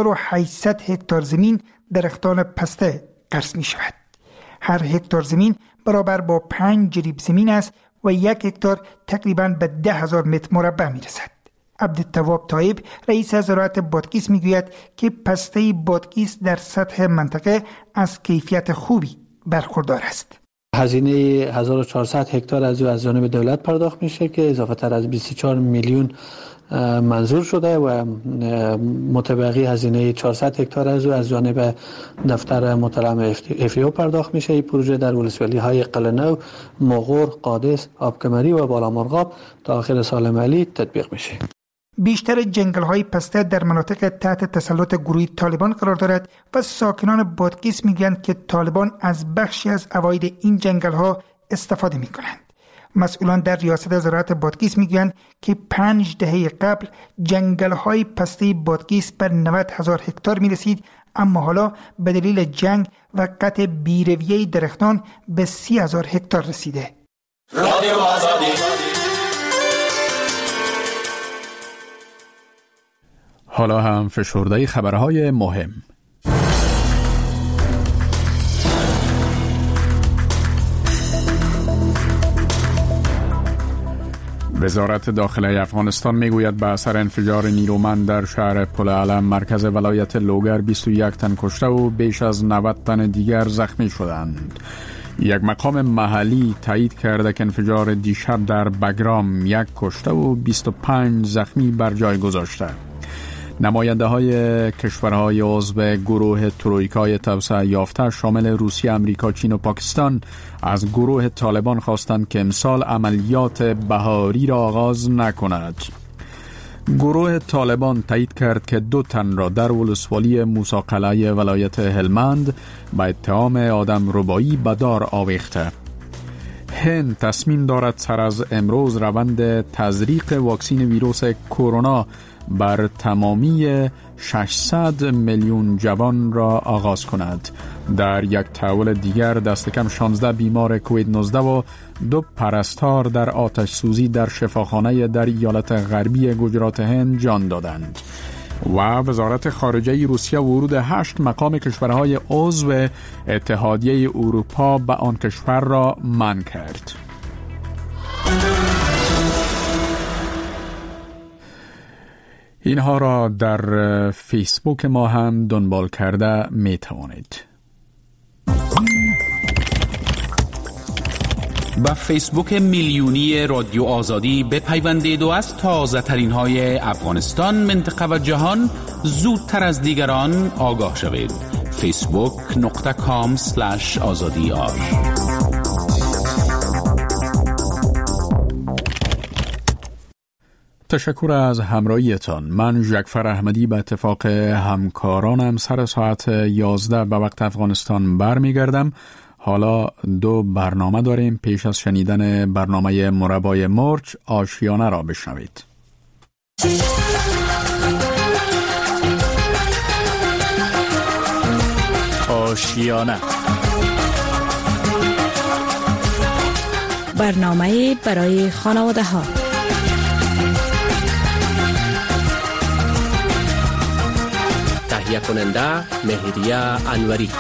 1800 هکتار زمین درختان پسته غرس می‌شود. هر هکتار زمین برابر با 5 جریب زمین است و 1 هکتار تقریباً به 10,000 متر مربع می‌رسد. عبدالتواب طایب رئیس زراعت بادغیس میگوید که پسته بادغیس در سطح منطقه از کیفیت خوبی برخوردار است. هزینه 1400 هکتار از جانب دولت پرداخت میشه که اضافه تر از 24 میلیون منظور شده و متبقی هزینه 400 هکتار از جانب دفتر محترم FAO پرداخت میشه. این پروژه در ولسوالی های قلنو، مغور، قادس، آبکمری و بالامرغاب تا آخر سال مالی تطبیق میشه. بیشتر جنگل های پسته در مناطق تحت تسلط گروه طالبان قرار دارد و ساکنان بادغیس میگویند که طالبان از بخشی از عواید این جنگل ها استفاده میکنند. مسئولان در ریاست زراعت بادغیس میگویند که 5 دهه قبل جنگل های پسته بادغیس به 90,000 هکتار میرسید، اما حالا به دلیل جنگ و قطع بیرویه درختان به 30,000 هکتار رسیده. رادیو آزادی. حالا هم فشرده خبرهای مهم. وزارت داخله افغانستان میگوید به اثر انفجار نیرومند در شهر پل علم مرکز ولایت لوگر 21 تن کشته و بیش از 90 تن دیگر زخمی شدند. یک مقام محلی تایید کرده که انفجار دیشب در بگرام 1 کشته و 25 زخمی بر جای گذاشته. نماینده های کشورهای عضو گروه ترویکای توسعه یافته شامل روسیه، امریکا، چین و پاکستان از گروه طالبان خواستند که امسال عملیات بهاری را آغاز نکند. گروه طالبان تایید کرد که 2 تن را در ولسوالی موسی قلعه ولایت هلمند به اتهام آدم ربایی به دار آویخته. هند تصمیم دارد سر از امروز روند تزریق واکسین ویروس کرونا بر تمامی 600 میلیون جوان را آغاز کند. در یک تحول دیگر دست کم 16 بیمار کووید 19 و 2 پرستار در آتش سوزی در شفاخانه در ایالت غربی گجرات هند جان دادند. و وزارت خارجه روسیه ورود 8 مقام کشورهای عضو اتحادیه اروپا به آن کشور را منع کرد. اینها را در فیسبوک ما هم دنبال کرده می توانید. با فیسبوک میلیونی رادیو آزادی بپیوندید و از تازه ترین های افغانستان، منطقه و جهان زودتر از دیگران آگاه شوید. facebook.com/azadiar. تشکر از همراهیتان. من ژکفر احمدی به اتفاق همکارانم سر ساعت 11 به وقت افغانستان برمیگردم. حالا 2 برنامه داریم. پیش از شنیدن برنامه مربای مرچ، آشیانه را بشنوید. آشیانه، برنامه برای خانواده ها. تهیه کننده مهریه انوری.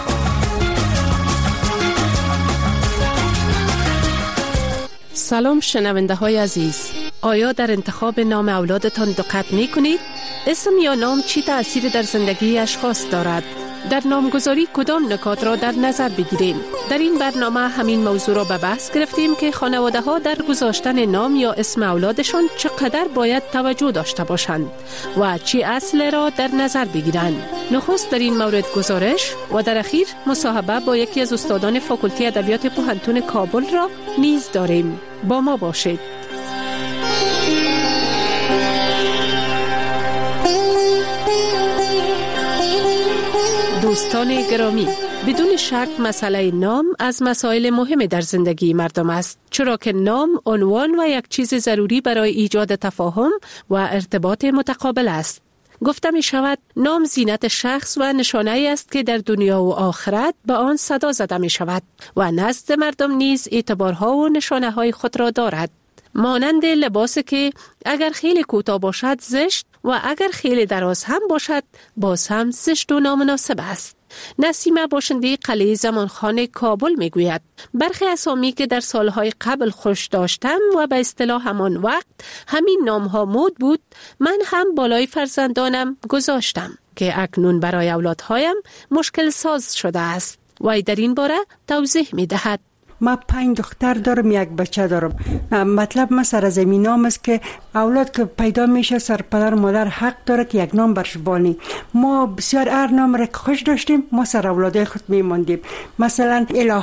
سلام شنونده های عزیز، آیا در انتخاب نام اولادتان دقت می کنید؟ اسم یا نام چی تأثیر در زندگی اشخاص دارد؟ در نامگذاری کدام نکات را در نظر بگیریم؟ در این برنامه همین موضوع را به بحث گرفتیم که خانواده ها در گذاشتن نام یا اسم اولادشان چقدر باید توجه داشته باشند و چی اصل را در نظر بگیرند. نخست در این مورد گزارش و در اخیر مصاحبه با یکی از استادان فاکولته ادبیات پوهنتون کابل را نیز داریم. با ما باشید. دوستان گرامی، بدون شک مسئله نام از مسائل مهم در زندگی مردم است، چرا که نام عنوان و یک چیز ضروری برای ایجاد تفاهم و ارتباط متقابل است. گفته می شود نام زینت شخص و نشانه ای است که در دنیا و آخرت به آن صدا زده می شود و نزد مردم نیز اعتبارها و نشانه های خود را دارد. مانند لباسی که اگر خیلی کوتاه باشد زشت و اگر خیلی دراز هم باشد باز هم زشت و نامناسب است. نسیمه باشنده قلعه زمانخان کابل میگوید برخی اسامی که در سالهای قبل خوش داشتم و به اصطلاح همان وقت همین نامها مود بود، من هم بالای فرزندانم گذاشتم که اکنون برای اولادهایم مشکل ساز شده است. وی در این باره توضیح می دهد. ما 5 دختر دارم، 1 بچه دارم. مطلب ما سر زمین نام است که اولاد که پیدا میشه سر پدر مادر حق داره که یک نام برش بانی. ما بسیار هر نام را که خوش داشتیم ما سر اولادای خود میماندیم. مثلا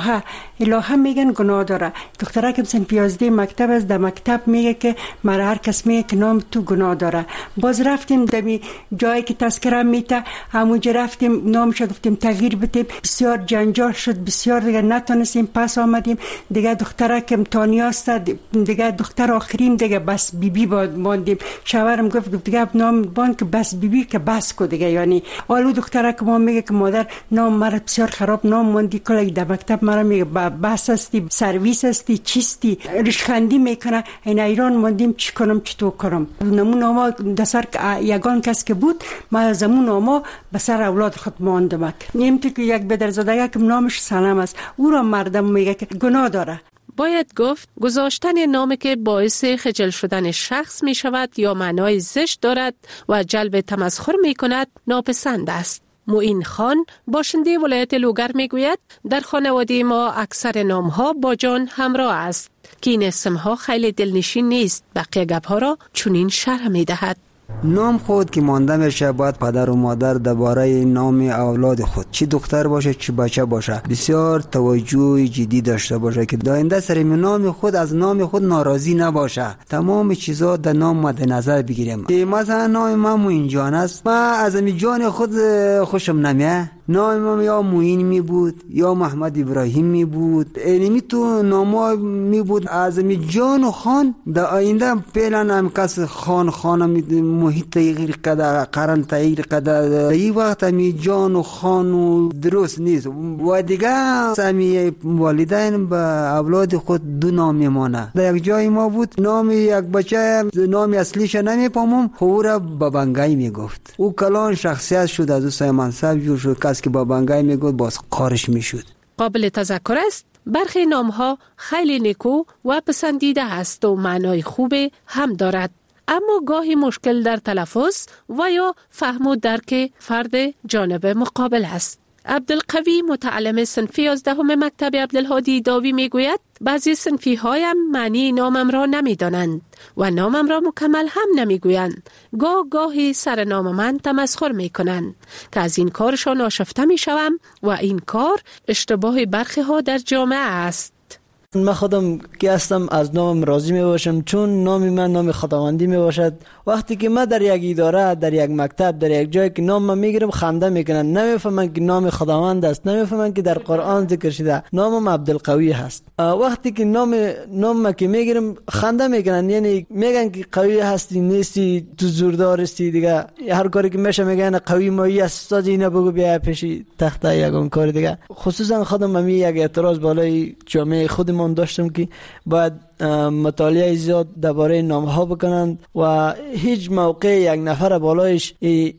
الهه میگن گناه داره. دختره که مثلا 11 مکتب است، در مکتب میگه که مرا هر کس میگه که نام تو گناه داره. باز رفتیم دمی جایی که تذکره میته، همونجا رفتیم نامش گفتیم تغییر بدیم. بسیار جنجال شد، بسیار دیگه نتونستیم پس آمد. دیگه دختره که امتحانی است، دیگه دختر آخرین دیگه بس بیبی ماندیم. شوهرم گفت دیگه نام باند که بس بیبی که بس کو دیگه. یعنی آلو دختره که ما میگه که مادر نام مرا بسیار خراب نام ماندی، کلی در مکتب مرا میگه بس استی، سرویس استی، چیستی، رشخندی میکنه. این ایران ماندیم چی کنم چطور کنم. نمون ناما دسر یگان کس که بود ما از زمون ناما به سر اولاد خود ماندم. نمیتونی که یک بدرزاده که نامش سلام است او را مردم میگه که گناه داره. باید گفت گذاشتن نامی که باعث خجل شدن شخص می شود یا معنای زشت دارد و جلب تمسخر می کند ناپسند است. معین خان باشنده ولایت لوگر می گوید در خانواده ما اکثر نام ها با جان همراه است که این اسم ها خیلی دلنشین نیست. بقیه گپ ها را چنین شرح می دهد. نام خود که مانده میشه باید پدر و مادر درباره نام اولاد خود چی دختر باشه چی بچه باشه بسیار توجه جدی داشته باشه که داینده سر نام خود از نام خود ناراضی نباشه. تمام چیزا در نام مد نظر بگیریم. مثلا نام من موین جان است، من از این جان خود خوشم نمیاد. نام من یا موین می بود یا محمد ابراهیم می بود. اینمی تو ناما می بود از این جان و خان. در آینده پیلان هم کس خان محیط تغییر کده، قرن تغییر کده. این وقت همی جان و خان و درست نیست و دیگه همی والدین به اولاد خود 2 نام میمانه. در یک جای ما بود نام یک بچه نام اصلیش نمیپامم خو را بابنگای میگفت. او کلان شخصیت شد از او سای منصب جور شد. کس که بابنگای میگفت باز قارش میشد. قابل تذکر است برخی نام ها خیلی نیکو و پسندیده است و معنای خوب هم دارد، اما گاهی مشکل در تلفظ و یا فهم و درک فرد جانب مقابل است. عبدالقوی متعلم صنف 11 مکتب عبدالهادی داوی میگوید بعضی صنفی هایم معنی نامم را نمیدانند و نامم را مکمل هم نمیگویند. گاهی سر نام من تمسخر میکنند که از این کارشان آشفته میشوم و این کار اشتباه برخی ها در جامعه است. من خودم که هستم از نامم راضی می باشم چون نام من نام خداوندی می باشد. وقتی که من در یک اداره، در یک مکتب، در یک جایی که نام من میگیرم خنده میکنن، نمیفهمن که نام خداوند است، نمیفهمن که در قرآن ذکر شده نامم عبدالقوی هست. وقتی که نام که میگیرم خنده میکنن، یعنی میگن که قوی هستی نیستی، تو زوردار هستی. دیگه هر کاری که میشه میگن قوی مایی استاد اینو بگو بیا پیشی تخته یگان کار دیگه. خصوصا خودم من یک اعتراض بالای جامعه خودمون داشتم که باید مطالعه زیاد درباره نام‌ها بکنند و هیچ موقع یک نفر بالایش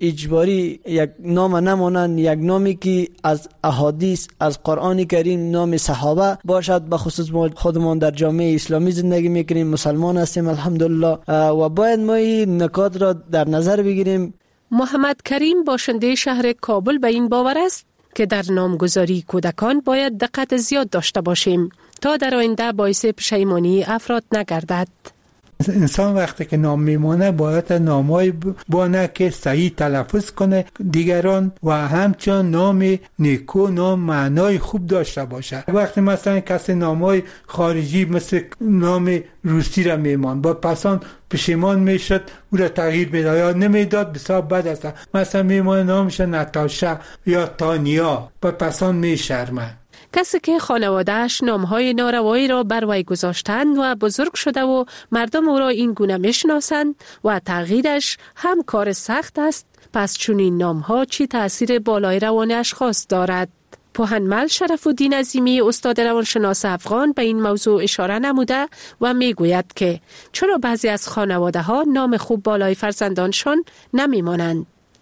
اجباری یک نام نمونند. یک نامی که از احادیث از قرآن کریم نام صحابه باشد. به خصوص ما خودمون در جامعه اسلامی زندگی میکنیم، مسلمان هستیم الحمدلله و باید ما این نکات را در نظر بگیریم. محمد کریم باشنده شهر کابل به این باور است که در نامگذاری کودکان باید دقت زیاد داشته باشیم تا در آینده باعث پشیمانی افراد نگردد. انسان وقتی که نام میمونه باید نامای بانه که صحیح تلفظ کنه دیگران و همچنان نام نیکو نام معنای خوب داشته باشه. وقتی مثلا کسی نامای خارجی مثل نام روسی را میمان با پسان پشیمان میشد او را تغییر میداد یا نمیداد بسیار بد است. مثلا میمونه نامش نتاشا یا تانیا با پسان میشرمه. کسی که خانواده‌اش نامهای ناروایی را بر وی گذاشتند و بزرگ شده و مردم او را این گونه میشناسند و تغییرش هم کار سخت است، پس چون این نامها چی تأثیر بالای روان اشخاص دارد؟ پوهنمل شرف‌الدین عظیمی استاد روانشناس افغان به این موضوع اشاره نموده و میگوید که چرا بعضی از خانواده‌ها نام خوب بالای فرزندانشان نمیمانند.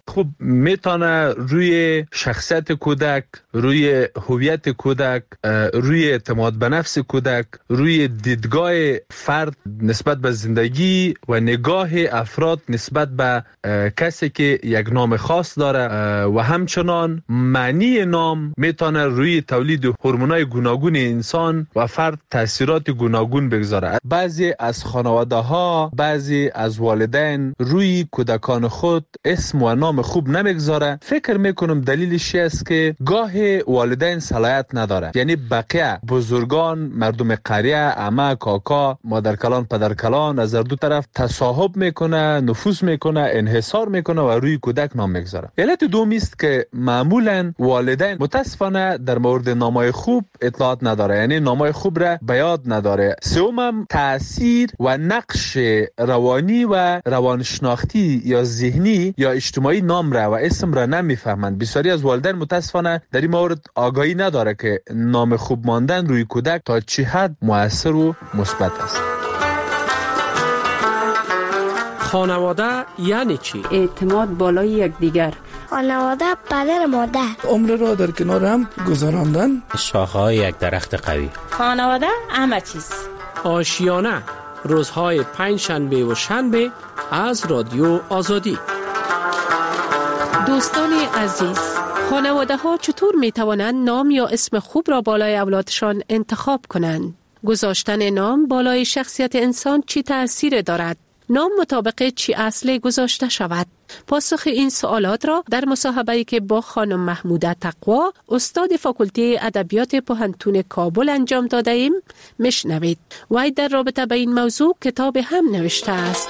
خب میتونه روی شخصیت کودک، روی هویت کودک، روی اعتماد به نفس کودک، روی دیدگاه فرد نسبت به زندگی و نگاه افراد نسبت به کسی که یک نام خاص داره و همچنان معنی نام میتونه روی تولید هورمونای گوناگون انسان و فرد تاثیرات گوناگون بگذاره. بعضی از خانواده ها، بعضی از والدین روی کودکان خود اسم و نام خوب نمیگذاره. فکر میکنم دلیلش است که گاه والدین صلاحیت نداره، یعنی بقیه بزرگان، مردم قریه، عمه، کاکا، مادر کلان، پدر کلان از دو طرف تصاحب میکنه، نفوذ میکنه، انحصار میکنه و روی کودک نام میگذاره. علت دومی است که معمولا والدین متاسفانه در مورد نامای خوب اطلاعات نداره، یعنی نامای خوب را به یاد نداره. سومم تاثیر و نقش روانی و روانشناختی یا ذهنی یا اجتماعی نام را و اسم را نمیفهمند. بسیاری از والدین متاسفانه در این مورد آگاهی نداره که نام خوب ماندن روی کودک تا چه حد مؤثر و مثبت است. خانواده یعنی چی؟ اعتماد بالای یکدیگر. خانواده پدر مادر. عمر را در کنار هم گذراندن. شاخه‌های یک درخت قوی. خانواده همه چیز. آشیانه روزهای پنجشنبه و شنبه از رادیو آزادی. دوستان عزیز، خانواده ها چطور می توانند نام یا اسم خوب را بالای اولادشان انتخاب کنند؟ گذاشتن نام بالای شخصیت انسان چی تأثیر دارد؟ نام مطابق چی اصل گذاشته شود؟ پاسخ این سوالات را در مصاحبه‌ای که با خانم محموده تقوا، استاد فاکولته ادبیات پوهنتون کابل انجام داده ایم میشنوید. وی در رابطه به این موضوع کتاب هم نوشته است.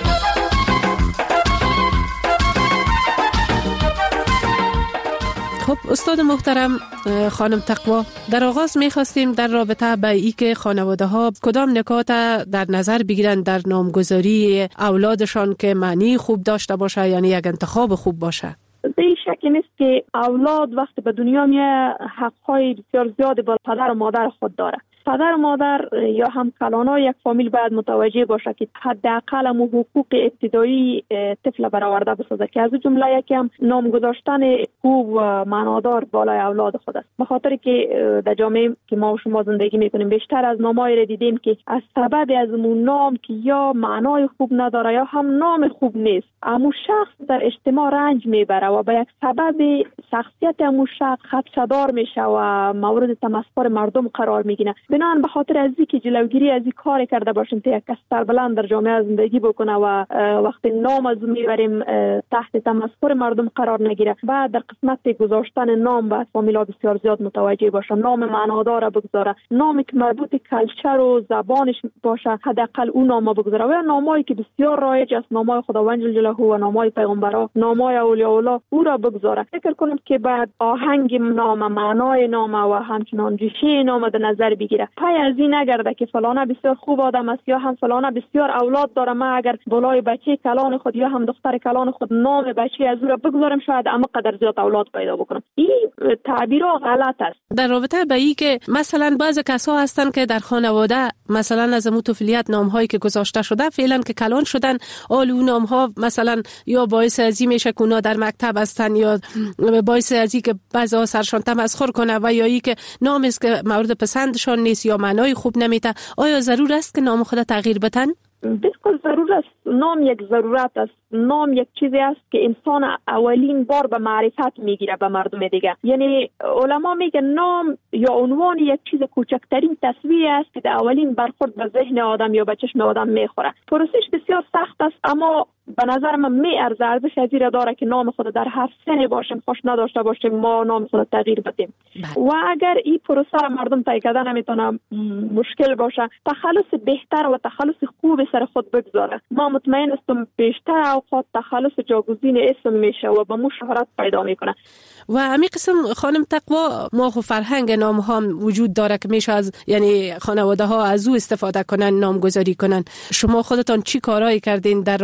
خب استاد محترم، خانم تقوا، در آغاز می‌خواستیم در رابطه با این که خانواده ها کدام نکات در نظر بگیرن در نامگذاری اولادشان که معنی خوب داشته باشه، یعنی یک انتخاب خوب باشه. این شکی نیست که اولاد وقتی به دنیا میاد حق‌های بسیار زیادی با پدر و مادر خود داره. پدر و مادر یا هم کلانای یک فامیل باید متوجه باشه که حداقل حقوق ابتدایی طفل برآورده بسازه که از جمله یکی هم نام گذاشتن خوب و معنادار بالای اولاد خود است. به خاطر که در جامعه که ما و شما زندگی میکنیم بیشتر از نامایی را دیدیم که از سبب از اون نام که یا معنای خوب نداره یا هم نام خوب نیست، امو شخص در اجتماع رنج میبره و به یک سبب شخصیت امو شخص خدشه‌دار میشه و مورد تمسخر مردم قرار میگیره. بنان به خاطر از اینکه جلوگیری از این کار کرده باشیم تا یک کس سربلند در جامعه زندگی بکنه و وقتی نام از میبریم تحت تمسخر مردم قرار نگیره، بعد در قسمت گذاشتن نام باید فامیلا بسیار زیاد متوجه باشه. نام معنادار بگذاره، نامی که مربوط کلچر و زبانش باشه حداقل اون نام بگذاره، و نامایی که بسیار رایج است، نامای خداوند جل جلاله و نامای پیغمبران، نامای اولیاء الله، او را بگذاره. فکر کنم که بعد آهنگ نام، معنای نام و همچنان ریشه نام در نظر بگیره. پای از این نگرده که فلانه بسیار خوب آدم است یا هم فلانه بسیار اولاد داره، ما اگر بالای بچه کلان خود یا هم دختر کلان خود نام بچه از او را بگذارم شاید اما قدر زیاد اولاد پیدا بکنم. این تعبیرها غلط است. در رابطه با این که مثلا بعضی کسا هستن که در خانواده مثلا از طفولیت نام‌هایی که گذاشته شده فعلا که کلان شدن، اون نام‌ها مثلا یا باعث ازی میشه که اونا در مکتب هستن یا باعث ازی که بعضی سرشان تمسخر کنه و یا ای که نامی است که مورد پسندشان نیست یا معنای خوب نمیده. آیا ضرور است که نام خود تغییر بدن؟ بالکل ضرور است. نام یک ضرورت است. نام یک چیزی است که انسان اولین بار به معرفت میگیره به مردم دیگه. یعنی علما میگن نام یا عنوان یک چیز کوچکترین تصویری است که در اولین برخورد به ذهن آدم یا به چشم آدم میخوره. پروسش بسیار سخت است اما به نظر من میارزه، ارزش از این داره که نام خود در هر سنی باشیم خوش نداشته باشیم ما نام خود تغییر بدیم. و اگر این پروسه را مردم طی کردن نمیتونه مشکل باشه، تخلص بهتر و تخلص خوب سر خود بگذاره. ما مطمئن هستم بیشتر اوقات تخلص جاگزین اسم میشه و به مو شهرت پیدا میکنه. و همین قسم خانم تقوا، ما خو فرهنگ نام ها وجود داره که میشه از یعنی خانواده ها از او استفاده کنن، نامگذاری کنن. شما خودتان چی کارایی کردین در رابطه با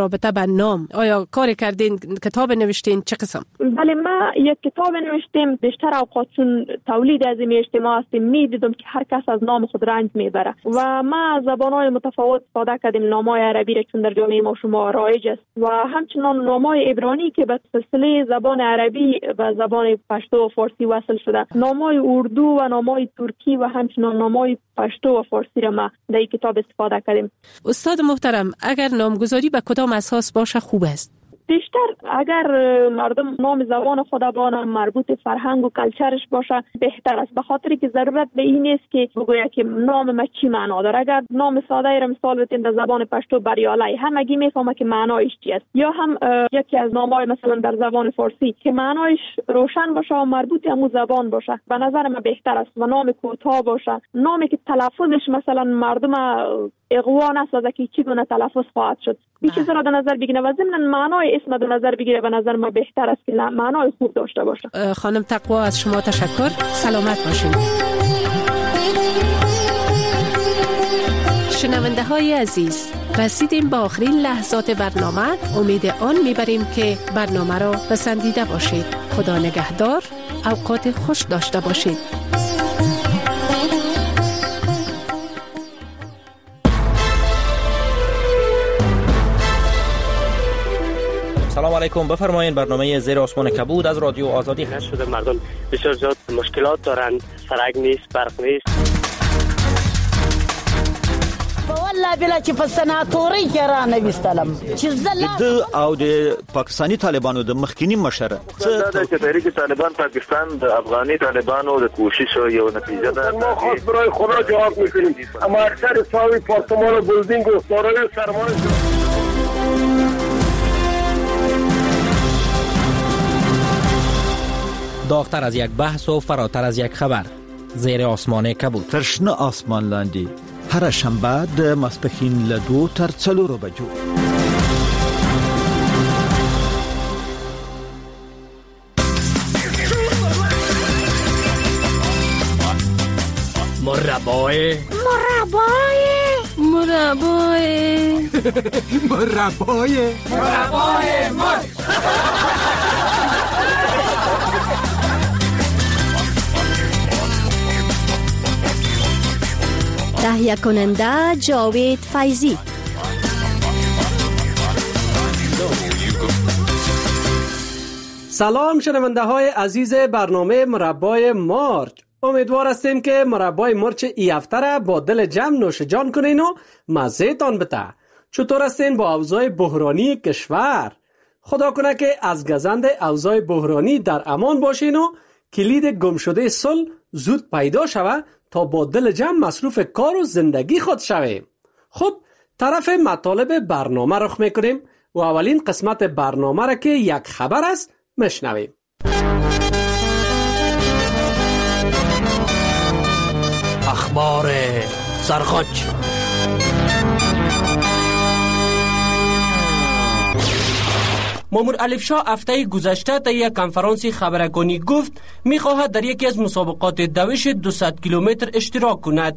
نام؟ آیا کار کردین، کتاب نوشتین، چه قسم؟ بله، ما یک کتاب نوشتیم. بیشتر اوقات چون تولید از این اجتماع هستیم میدیدم که هر کس از نام خود رنج میبره و ما زبان‌های متفاوت استفاده کردیم. نام‌های عربی را چون در جامعه ما شما رایج است و همچنان نام‌های عبرانی که به سلسله زبان عربی و زبان پشتو و فارسی وصل شده، نام‌های اردو و نام‌های ترکی و همچنان نام‌های پشتو و فارسی را ما در این کتاب استفاده کردیم. استاد محترم، اگر نامگذاری به کدام اساس باشه خوب است؟ بیشتر اگر مردم نام زبان خود بانن، مربوط فرهنگ و کلچرش باشه بهتر است، به خاطر که ضرورت به این نیست که بگویا که نام ما چی معنا داره. اگر نام ساده ای را مثال بزنید در زبان پشتو بریالای، همگی میفهمه که معنایش چی است. یا هم یکی از نام‌های مثلا در زبان فارسی که معنایش روشن باشه و مربوط همون زبان باشه، به نظر من بهتر است. و نام کوتاه باشه، نامی که تلفظش مثلا مردم اقوا نسازه که چی گونه تلفظ خواهد شد. این چیزا را در نظر بگیره و ضمن معنای اسم در نظر بگیره. به نظر ما بهتر است که معنای خوب داشته باشه. خانم تقوا، از شما تشکر. سلامت باشین. شنونده های عزیز، رسیدیم به آخرین لحظات برنامه. امید آن میبریم که برنامه را پسندیده باشید. خدا نگهدار، اوقات خوش داشته باشید. سلام علیکم، بفرمایید. برنامه زیر آسمان کبود از رادیو آزادی هست. شده مردم بسیار زیاد مشکلات دارند، سرک نیست، برق نیست. والله بلا چې په سناتوري کې را نوستلم چې د او د پاکستانی طالبانو د مخکینی مشر دا چې تحریک طالبان پاکستان د افغاني طالبانو د کوشش یو نتیجه ده. ما خاص برای خدا جواب میکنیم، اما اکثر ساوی پارتمان بلدینگ و سارای سرمایه داغتر از یک بحث و فراتر از یک خبر. زیر آسمان کبود، ترشنه آسمان لاندی، هر شنبه د ماسپښین له 2 تر 4 بجو. مربای تهیه کننده جاوید فیضی. سلام شنونده های عزیز برنامه مربای مارچ. امیدوار هستیم که مربای مارچ ای هفته را با دل جمع نوش جان کنین و مزه تان بده. چطور هستین با اوضاع بحرانی کشور؟ خدا کنه که از گزند اوضاع بحرانی در امان باشین و کلید گم شده صلح زود پیدا شوه تا با دل جمع مصروف کار و زندگی خود شویم. خب طرف مطالب برنامه رخ میکنیم و اولین قسمت برنامه را که یک خبر است مشنویم. اخبار سرخوش. مامور الفشا هفته گذشته در یک کنفرانسی خبررسانی گفت میخواهد در یکی از مسابقات دوش 200 کیلومتر اشتراک کند.